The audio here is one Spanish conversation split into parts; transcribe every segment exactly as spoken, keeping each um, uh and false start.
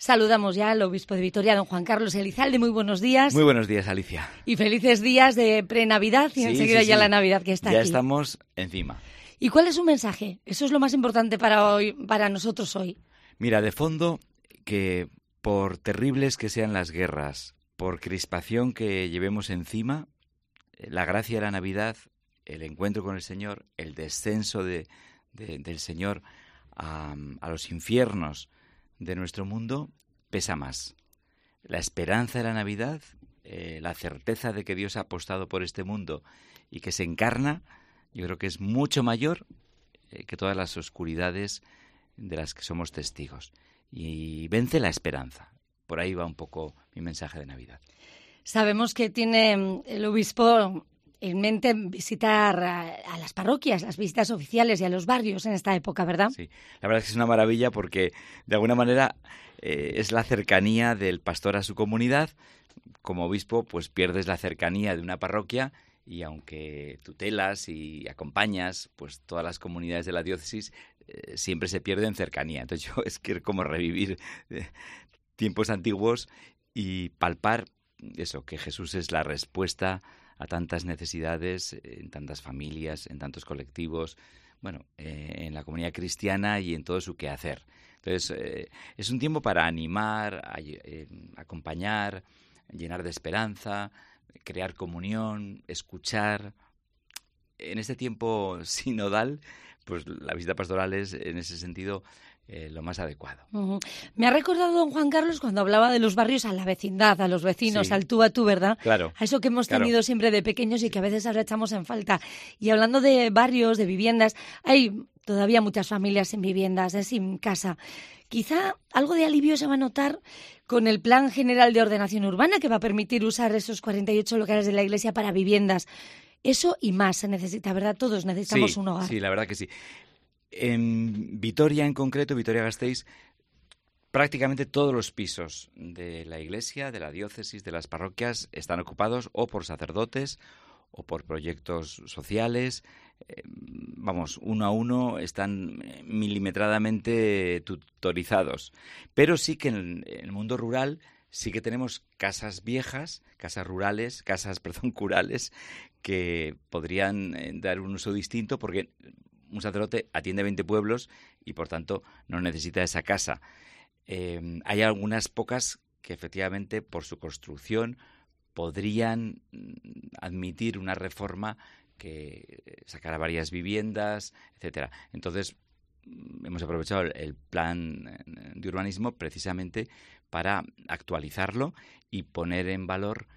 Saludamos ya al obispo de Vitoria, don Juan Carlos Elizalde. Muy buenos días. Muy buenos días, Alicia. Y felices días de pre-Navidad y sí, enseguida sí, ya sí. la Navidad que está ya aquí. Ya estamos encima. ¿Y cuál es su mensaje? Eso es lo más importante para hoy, para nosotros hoy. Mira, de fondo, que por terribles que sean las guerras, por crispación que llevemos encima, la gracia de la Navidad, el encuentro con el Señor, el descenso de, de, del Señor a, a los infiernos de nuestro mundo, pesa más. La esperanza de la Navidad, eh, la certeza de que Dios ha apostado por este mundo y que se encarna, yo creo que es mucho mayor eh, que todas las oscuridades de las que somos testigos. Y vence la esperanza. Por ahí va un poco mi mensaje de Navidad. Sabemos que tiene el obispo en mente visitar a, a las parroquias, las visitas oficiales y a los barrios en esta época, ¿verdad? Sí, la verdad es que es una maravilla porque de alguna manera eh, es la cercanía del pastor a su comunidad. Como obispo, pues pierdes la cercanía de una parroquia y aunque tutelas y acompañas, pues todas las comunidades de la diócesis eh, siempre se pierden cercanía. Entonces yo es que como revivir eh, tiempos antiguos y palpar eso, que Jesús es la respuesta a tantas necesidades en tantas familias, en tantos colectivos, bueno, eh, en la comunidad cristiana y en todo su quehacer. Entonces eh, es un tiempo para animar, a, eh, acompañar, llenar de esperanza, crear comunión, escuchar. En este tiempo sinodal, pues la visita pastoral es, en ese sentido, eh, lo más adecuado. Uh-huh. Me ha recordado don Juan Carlos cuando hablaba de los barrios a la vecindad, a los vecinos, sí, al tú a tú, ¿verdad? Claro. A eso que hemos claro. tenido siempre de pequeños y que a veces ahora echamos en falta. Y hablando de barrios, de viviendas, hay todavía muchas familias sin viviendas, ¿eh? Sin casa. Quizá algo de alivio se va a notar con el Plan General de Ordenación Urbana que va a permitir usar esos cuarenta y ocho locales de la Iglesia para viviendas. Eso y más se necesita, ¿verdad? Todos necesitamos sí, un hogar. Sí, la verdad que sí. En Vitoria en concreto, Vitoria-Gasteiz, prácticamente todos los pisos de la Iglesia, de la diócesis, de las parroquias están ocupados o por sacerdotes o por proyectos sociales. Eh, vamos, uno a uno están milimetradamente tutorizados. Pero sí que en el mundo rural sí que tenemos casas viejas, casas rurales, casas, perdón, curales, que podrían dar un uso distinto porque un sacerdote atiende veinte pueblos y, por tanto, no necesita esa casa. Eh, hay algunas pocas que, efectivamente, por su construcción, podrían admitir una reforma que sacara varias viviendas, etcétera. Entonces, hemos aprovechado el plan de urbanismo precisamente para actualizarlo y poner en valor,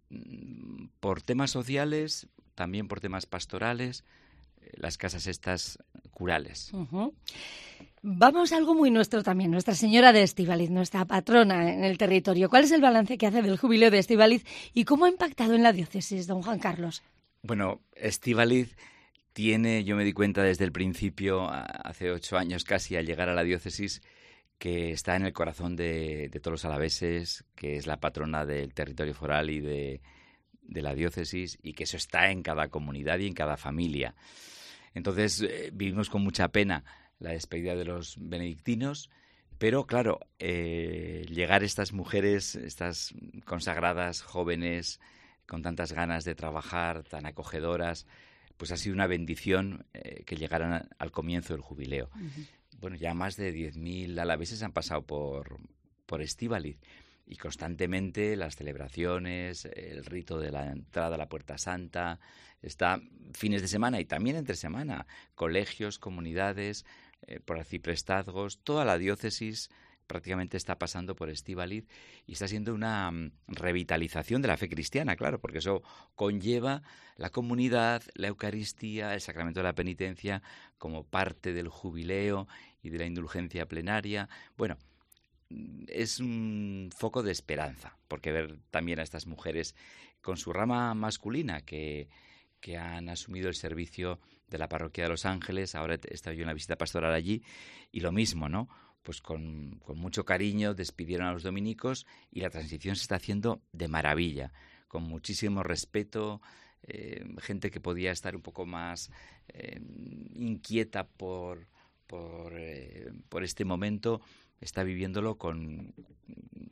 por temas sociales, también por temas pastorales, las casas estas curales. Uh-huh. Vamos a algo muy nuestro también, Nuestra Señora de Estíbaliz, nuestra patrona en el territorio. ¿Cuál es el balance que hace del jubileo de Estíbaliz y cómo ha impactado en la diócesis, don Juan Carlos? Bueno, Estíbaliz tiene, yo me di cuenta desde el principio, hace ocho años casi, al llegar a la diócesis, que está en el corazón de, de todos los alaveses, que es la patrona del territorio foral y de, de la diócesis, y que eso está en cada comunidad y en cada familia. Entonces eh, vivimos con mucha pena la despedida de los benedictinos, pero claro, eh, llegar estas mujeres, estas consagradas, jóvenes, con tantas ganas de trabajar, tan acogedoras, pues ha sido una bendición eh, que llegaran a, al comienzo del jubileo. Uh-huh. Bueno, ya más de diez mil alaveses han pasado por, por Estíbaliz y constantemente las celebraciones, el rito de la entrada a la Puerta Santa, está fines de semana y también entre semana, colegios, comunidades, eh, por arciprestazgos, toda la diócesis prácticamente está pasando por Estíbaliz y está siendo una um, revitalización de la fe cristiana, claro, porque eso conlleva la comunidad, la Eucaristía, el sacramento de la penitencia como parte del jubileo y de la indulgencia plenaria. Bueno, es un foco de esperanza, porque ver también a estas mujeres con su rama masculina que, que han asumido el servicio de la parroquia de Los Ángeles, ahora he estado yo en la visita pastoral allí, y lo mismo, ¿no? Pues con, con mucho cariño despidieron a los dominicos y la transición se está haciendo de maravilla, con muchísimo respeto, eh, gente que podía estar un poco más eh, inquieta por, por, eh, por este momento, está viviéndolo con,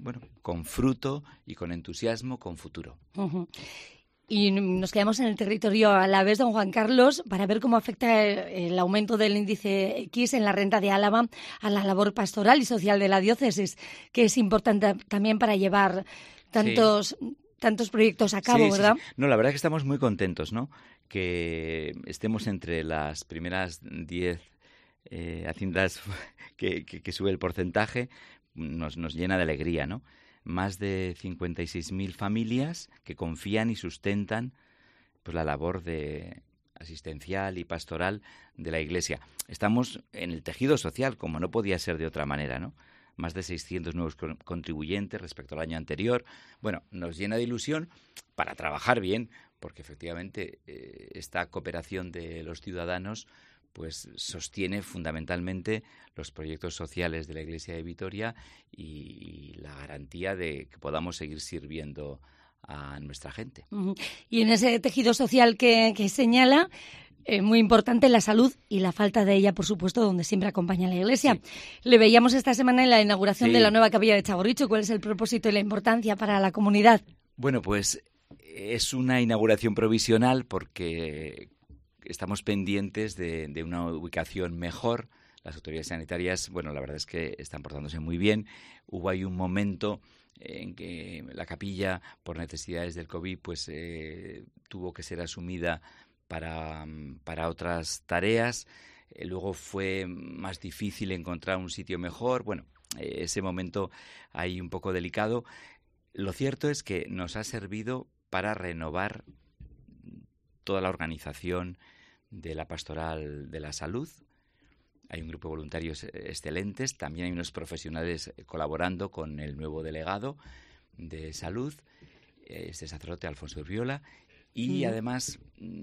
bueno, con fruto y con entusiasmo, con futuro. Uh-huh. Y nos quedamos en el territorio alavés, don Juan Carlos, para ver cómo afecta el aumento del índice X en la renta de Álava a la labor pastoral y social de la diócesis, que es importante también para llevar tantos, sí. tantos proyectos a cabo, sí, ¿verdad? Sí, sí. No, la verdad es que estamos muy contentos, ¿no? Que estemos entre las primeras diez eh, haciendas que, que, que sube el porcentaje, nos, nos llena de alegría, ¿no? Más de cincuenta y seis mil familias que confían y sustentan pues la labor de asistencial y pastoral de la Iglesia. Estamos en el tejido social, como no podía ser de otra manera, ¿no? Más de seiscientos nuevos contribuyentes respecto al año anterior. Bueno, nos llena de ilusión para trabajar bien, porque efectivamente eh, esta cooperación de los ciudadanos pues sostiene fundamentalmente los proyectos sociales de la Iglesia de Vitoria y, y la garantía de que podamos seguir sirviendo a nuestra gente. Uh-huh. Y en ese tejido social que, que señala, eh, muy importante la salud y la falta de ella, por supuesto, donde siempre acompaña a la Iglesia. Sí. Le veíamos esta semana en la inauguración sí. de la nueva capilla de Txagorritxu. ¿Cuál es el propósito y la importancia para la comunidad? Bueno, pues es una inauguración provisional porque estamos pendientes de, de una ubicación mejor. Las autoridades sanitarias, bueno, la verdad es que están portándose muy bien. Hubo ahí un momento en que la capilla, por necesidades del COVID, pues eh, tuvo que ser asumida para, para otras tareas. Eh, luego fue más difícil encontrar un sitio mejor. Bueno, eh, ese momento ahí un poco delicado. Lo cierto es que nos ha servido para renovar toda la organización de la Pastoral de la Salud. Hay un grupo de voluntarios excelentes, también hay unos profesionales colaborando con el nuevo delegado de salud, este sacerdote Alfonso Urbiola, y mm. además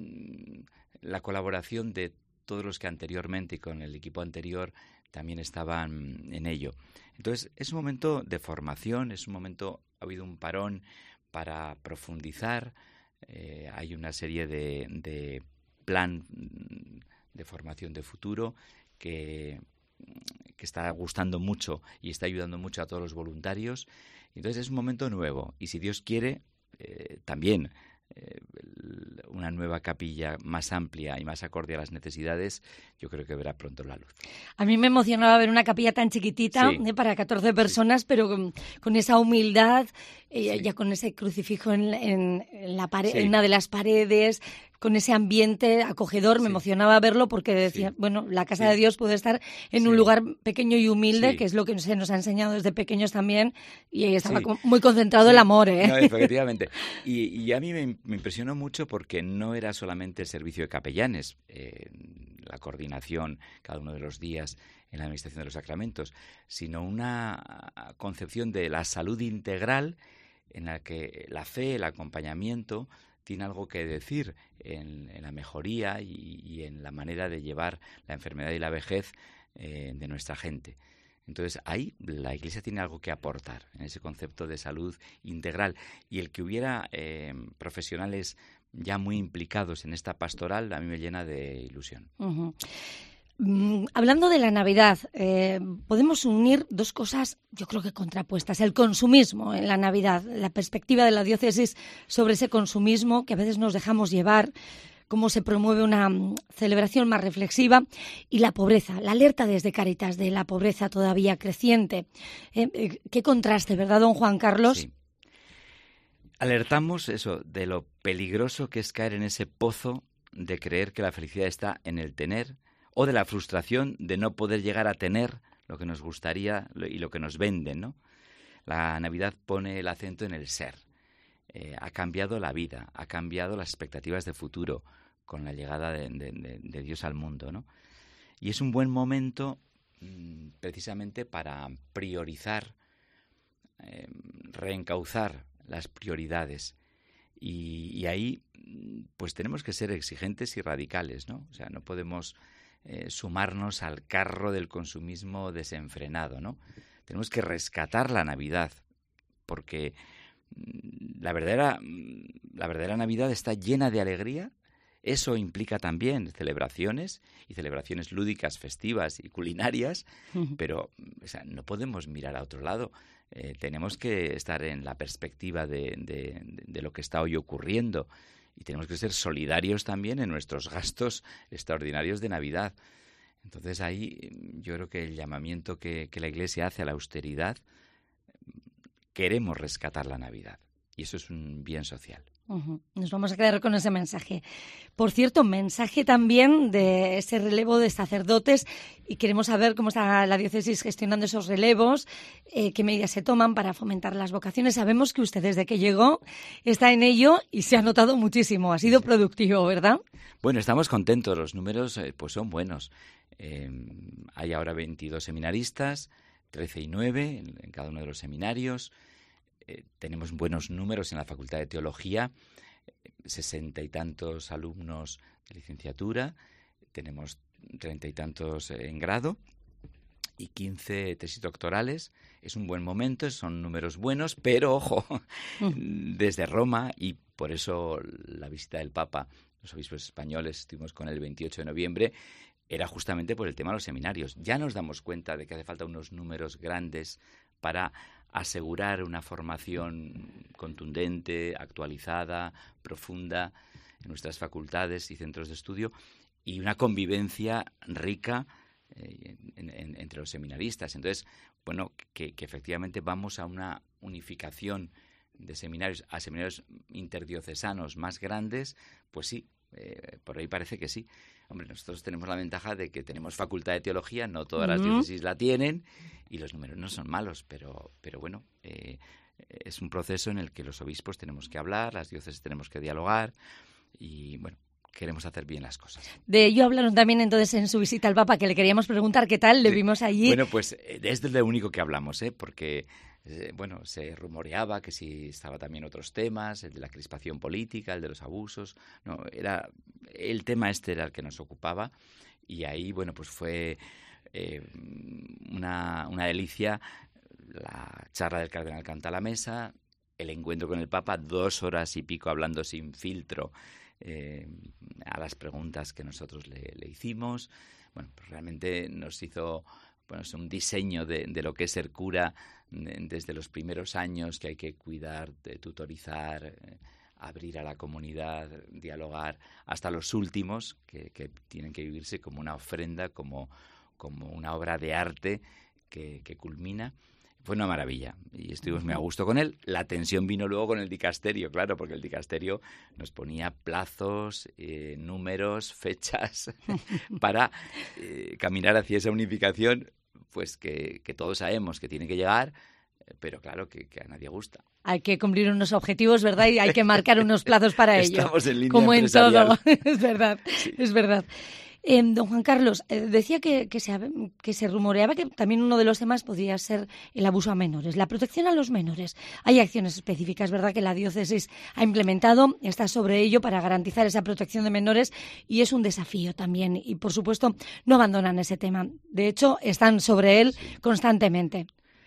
la colaboración de todos los que anteriormente y con el equipo anterior también estaban en ello. Entonces es un momento de formación, es un momento, ha habido un parón para profundizar, eh, hay una serie de, de plan de formación de futuro que, que está gustando mucho y está ayudando mucho a todos los voluntarios. Entonces es un momento nuevo y si Dios quiere eh, también eh, una nueva capilla más amplia y más acorde a las necesidades, yo creo que verá pronto la luz. A mí me emocionaba ver una capilla tan chiquitita sí. eh, para catorce personas, sí. pero con, con esa humildad, eh, sí. ya con ese crucifijo en, en, en, la pare- sí. en una de las paredes, con ese ambiente acogedor, me sí. emocionaba verlo porque decía, sí. bueno, la casa sí. de Dios puede estar en sí. un lugar pequeño y humilde, sí. que es lo que se nos ha enseñado desde pequeños también, y ahí estaba sí. muy concentrado sí. el amor, ¿eh? No, efectivamente. Y, y a mí me, me impresionó mucho porque no era solamente el servicio de capellanes, eh, la coordinación cada uno de los días en la administración de los sacramentos, sino una concepción de la salud integral en la que la fe, el acompañamiento, tiene algo que decir en, en la mejoría y, y en la manera de llevar la enfermedad y la vejez eh, de nuestra gente. Entonces, ahí la Iglesia tiene algo que aportar en ese concepto de salud integral. Y el que hubiera eh, profesionales ya muy implicados en esta pastoral, a mí me llena de ilusión. Uh-huh. Mm, hablando de la Navidad, eh, podemos unir dos cosas, yo creo que contrapuestas. El consumismo en la Navidad, la perspectiva de la diócesis sobre ese consumismo que a veces nos dejamos llevar, cómo se promueve una um, celebración más reflexiva, y la pobreza, la alerta desde Cáritas de la pobreza todavía creciente. Eh, eh, qué contraste, ¿verdad, don Juan Carlos? Sí. Alertamos eso de lo peligroso que es caer en ese pozo de creer que la felicidad está en el tener, o de la frustración de no poder llegar a tener lo que nos gustaría y lo que nos venden, ¿no? La Navidad pone el acento en el ser. Eh, ha cambiado la vida, ha cambiado las expectativas de futuro con la llegada de, de, de Dios al mundo, ¿no? Y es un buen momento mmm, precisamente para priorizar, eh, reencauzar las prioridades. Y, y ahí pues tenemos que ser exigentes y radicales, ¿no? O sea, no podemos eh, sumarnos al carro del consumismo desenfrenado, ¿no? Tenemos que rescatar la Navidad, porque la verdadera, la verdadera Navidad está llena de alegría. Eso implica también celebraciones y celebraciones lúdicas, festivas y culinarias, uh-huh. pero o sea, no podemos mirar a otro lado. Eh, tenemos que estar en la perspectiva de, de, de lo que está hoy ocurriendo y tenemos que ser solidarios también en nuestros gastos extraordinarios de Navidad. Entonces ahí yo creo que el llamamiento que, que la Iglesia hace a la austeridad, queremos rescatar la Navidad y eso es un bien social. Uh-huh. Nos vamos a quedar con ese mensaje. Por cierto, mensaje también de ese relevo de sacerdotes y queremos saber cómo está la diócesis gestionando esos relevos, eh, qué medidas se toman para fomentar las vocaciones. Sabemos que usted desde que llegó está en ello y se ha notado muchísimo, ha sido productivo, ¿verdad? Bueno, estamos contentos, los números eh, pues son buenos. Eh, hay ahora veintidós seminaristas, trece y nueve en, en cada uno de los seminarios. Eh, tenemos buenos números en la Facultad de Teología, sesenta y tantos alumnos de licenciatura, tenemos treinta y tantos en grado y quince tesis doctorales. Es un buen momento, son números buenos, pero ojo, mm. desde Roma, y por eso la visita del Papa, los obispos españoles, estuvimos con él el veintiocho de noviembre, era justamente por el tema de los seminarios. Ya nos damos cuenta de que hace falta unos números grandes para asegurar una formación contundente, actualizada, profunda en nuestras facultades y centros de estudio y una convivencia rica eh, en, en, entre los seminaristas. Entonces, bueno, que, que efectivamente vamos a una unificación de seminarios, a seminarios interdiocesanos más grandes, pues sí, eh, por ahí parece que sí. Hombre, nosotros tenemos la ventaja de que tenemos facultad de teología, no todas uh-huh. las diócesis la tienen, y los números no son malos, pero, pero bueno, eh, es un proceso en el que los obispos tenemos que hablar, las diócesis tenemos que dialogar, y bueno, queremos hacer bien las cosas. De ello hablaron también entonces en su visita al Papa, que le queríamos preguntar qué tal, le sí. vimos allí. Bueno, pues es de lo único que hablamos, ¿eh? Porque eh, bueno, se rumoreaba que si estaba también otros temas, el de la crispación política, el de los abusos, no, era el tema este era el que nos ocupaba y ahí, bueno, pues fue eh, una, una delicia la charla del cardenal Canta a la Mesa, el encuentro con el Papa, dos horas y pico hablando sin filtro eh, a las preguntas que nosotros le, le hicimos. Bueno, pues realmente nos hizo bueno, es un diseño de, de lo que es ser cura desde los primeros años, que hay que cuidar, de tutorizar, eh, abrir a la comunidad, dialogar, hasta los últimos, que, que tienen que vivirse como una ofrenda, como, como una obra de arte que, que culmina. Fue una maravilla y estuvimos muy a gusto con él. La tensión vino luego con el dicasterio, claro, porque el dicasterio nos ponía plazos, eh, números, fechas para eh, caminar hacia esa unificación, pues que, que todos sabemos que tiene que llegar, pero claro que, que a nadie gusta. Hay que cumplir unos objetivos, ¿verdad? Y hay que marcar unos plazos para ello. Estamos en línea como en todo, es verdad, sí. es verdad. Eh, don Juan Carlos, eh, decía que, que, se, que se rumoreaba que también uno de los temas podría ser el abuso a menores, la protección a los menores. Hay acciones específicas, ¿verdad?, que la diócesis ha implementado, está sobre ello para garantizar esa protección de menores y es un desafío también. Y, por supuesto, no abandonan ese tema. De hecho, están sobre él sí. constantemente.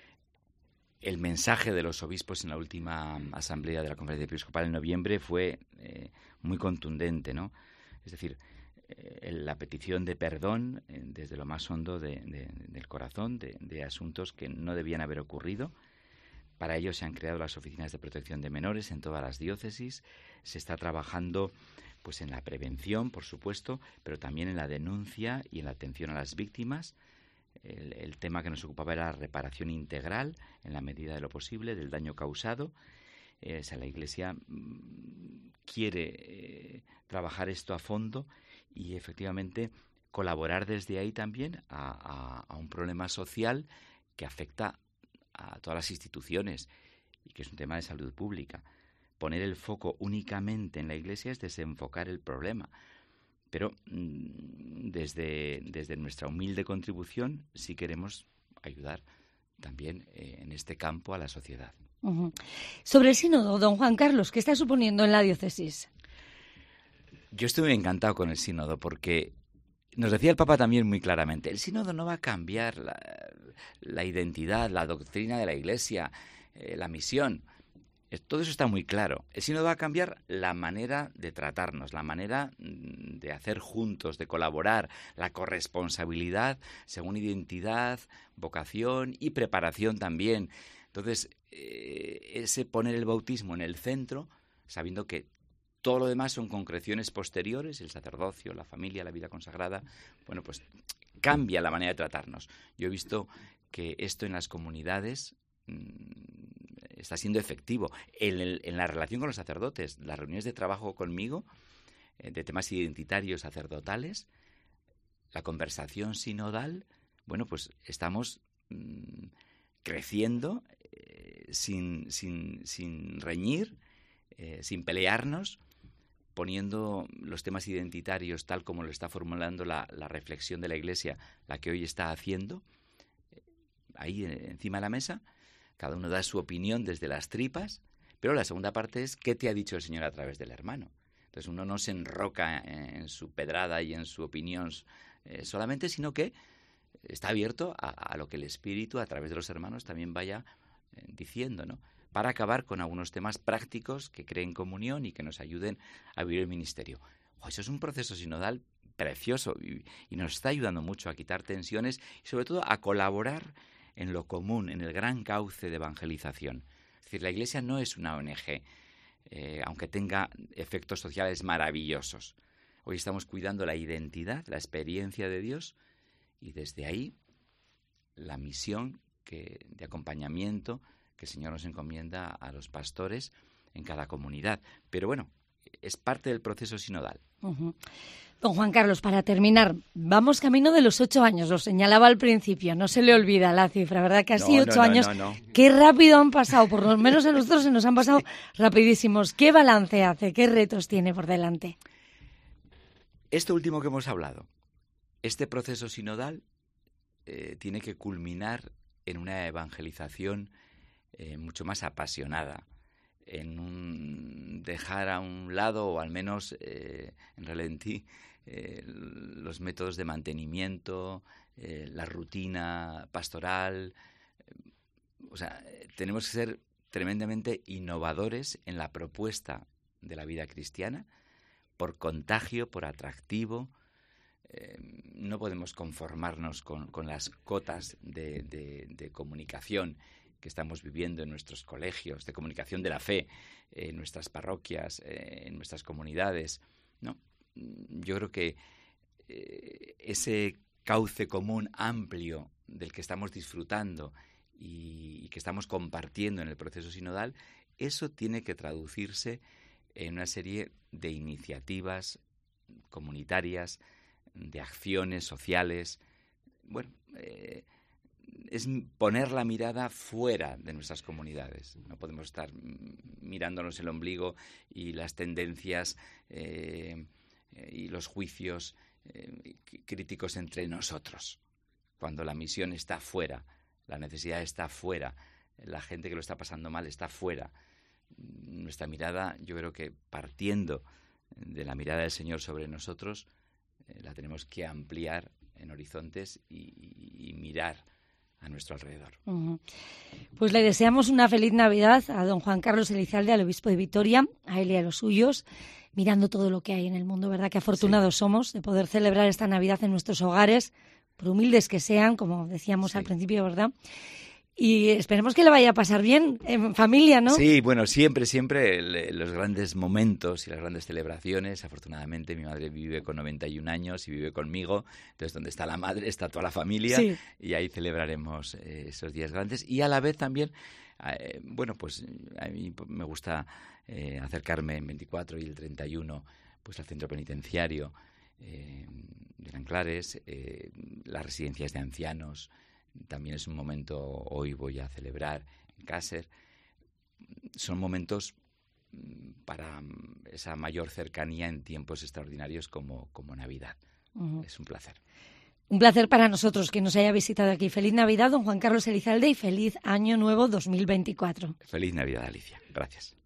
El mensaje de los obispos en la última asamblea de la Conferencia Episcopal en noviembre fue eh, muy contundente, ¿no? Es decir, la petición de perdón eh, desde lo más hondo de, de, del corazón de, de asuntos que no debían haber ocurrido. Para ello se han creado las oficinas de protección de menores en todas las diócesis. Se está trabajando pues en la prevención, por supuesto, pero también en la denuncia y en la atención a las víctimas. El, el tema que nos ocupaba era la reparación integral, en la medida de lo posible, del daño causado. Eh, o sea, la Iglesia mmm, quiere eh, trabajar esto a fondo y efectivamente colaborar desde ahí también a, a, a un problema social que afecta a todas las instituciones y que es un tema de salud pública. Poner el foco únicamente en la Iglesia es desenfocar el problema. Pero mmm, desde, desde nuestra humilde contribución sí queremos ayudar también eh, en este campo a la sociedad. Uh-huh. Sobre el sínodo, don Juan Carlos, ¿qué está suponiendo en la diócesis? Yo estoy encantado con el sínodo porque nos decía el Papa también muy claramente, el sínodo no va a cambiar la, la identidad, la doctrina de la Iglesia, eh, la misión. Todo eso está muy claro. El sínodo va a cambiar la manera de tratarnos, la manera de hacer juntos, de colaborar, la corresponsabilidad según identidad, vocación y preparación también. Entonces, eh, ese poner el bautismo en el centro, sabiendo que todo lo demás son concreciones posteriores, el sacerdocio, la familia, la vida consagrada, bueno, pues cambia la manera de tratarnos. Yo he visto que esto en las comunidades mmm, está siendo efectivo. En, el, en la relación con los sacerdotes, las reuniones de trabajo conmigo, eh, de temas identitarios sacerdotales, la conversación sinodal, bueno, pues estamos mmm, creciendo eh, sin, sin, sin reñir, eh, sin pelearnos, poniendo los temas identitarios tal como lo está formulando la, la reflexión de la Iglesia, la que hoy está haciendo, ahí encima de la mesa, cada uno da su opinión desde las tripas, pero la segunda parte es ¿qué te ha dicho el Señor a través del hermano? Entonces uno no se enroca en su pedrada y en su opinión eh, solamente, sino que está abierto a, a lo que el Espíritu a través de los hermanos también vaya eh, diciendo, ¿no? Para acabar con algunos temas prácticos que creen comunión y que nos ayuden a vivir el ministerio. Oh, eso es un proceso sinodal precioso y, y nos está ayudando mucho a quitar tensiones y sobre todo a colaborar en lo común, en el gran cauce de evangelización. Es decir, la Iglesia no es una O N Ge, eh, aunque tenga efectos sociales maravillosos. Hoy estamos cuidando la identidad, la experiencia de Dios y desde ahí la misión que, de acompañamiento que el Señor nos encomienda a los pastores en cada comunidad. Pero bueno, es parte del proceso sinodal. Uh-huh. Don Juan Carlos, para terminar, vamos camino de los ocho años, lo señalaba al principio, no se le olvida la cifra, ¿verdad? Casi no, ocho no, años, no, no, no. Qué rápido han pasado, por lo menos a nosotros se nos han pasado rapidísimos. ¿Qué balance hace? ¿Qué retos tiene por delante? Esto último que hemos hablado, este proceso sinodal eh, tiene que culminar en una evangelización Eh, mucho más apasionada, en un dejar a un lado o al menos eh, en ralentí eh, los métodos de mantenimiento, eh, la rutina pastoral. Eh, o sea, tenemos que ser tremendamente innovadores en la propuesta de la vida cristiana, por contagio, por atractivo. Eh, no podemos conformarnos con, con las cotas de, de, de comunicación que estamos viviendo en nuestros colegios, de comunicación de la fe, en nuestras parroquias, en nuestras comunidades, ¿no? Yo creo que eh, ese cauce común amplio del que estamos disfrutando y, y que estamos compartiendo en el proceso sinodal, eso tiene que traducirse en una serie de iniciativas comunitarias, de acciones sociales. Bueno, eh, es poner la mirada fuera de nuestras comunidades. No podemos estar mirándonos el ombligo y las tendencias eh, y los juicios eh, críticos entre nosotros. Cuando la misión está fuera, la necesidad está fuera, la gente que lo está pasando mal está fuera. Nuestra mirada, yo creo que partiendo de la mirada del Señor sobre nosotros, eh, la tenemos que ampliar en horizontes y, y, y mirar a nuestro alrededor. Uh-huh. Pues le deseamos una feliz Navidad a don Juan Carlos Elizalde, al obispo de Vitoria, a él y a los suyos, mirando todo lo que hay en el mundo, ¿verdad? Qué afortunados sí. somos de poder celebrar esta Navidad en nuestros hogares, por humildes que sean, como decíamos sí. al principio, ¿verdad? Y esperemos que le vaya a pasar bien en familia, ¿no? Sí, bueno, siempre, siempre el, los grandes momentos y las grandes celebraciones. Afortunadamente mi madre vive con noventa y un años y vive conmigo. Entonces, donde está la madre está toda la familia sí. y ahí celebraremos eh, esos días grandes. Y a la vez también, eh, bueno, pues a mí me gusta eh, acercarme en veinticuatro y el treinta y uno pues al centro penitenciario eh, de Nanclares, eh, las residencias de ancianos. También es un momento, hoy voy a celebrar en Cácer. Son momentos para esa mayor cercanía en tiempos extraordinarios como, como Navidad. Uh-huh. Es un placer. Un placer para nosotros que nos haya visitado aquí. Feliz Navidad, don Juan Carlos Elizalde, y feliz Año Nuevo dos mil veinticuatro. Feliz Navidad, Alicia. Gracias.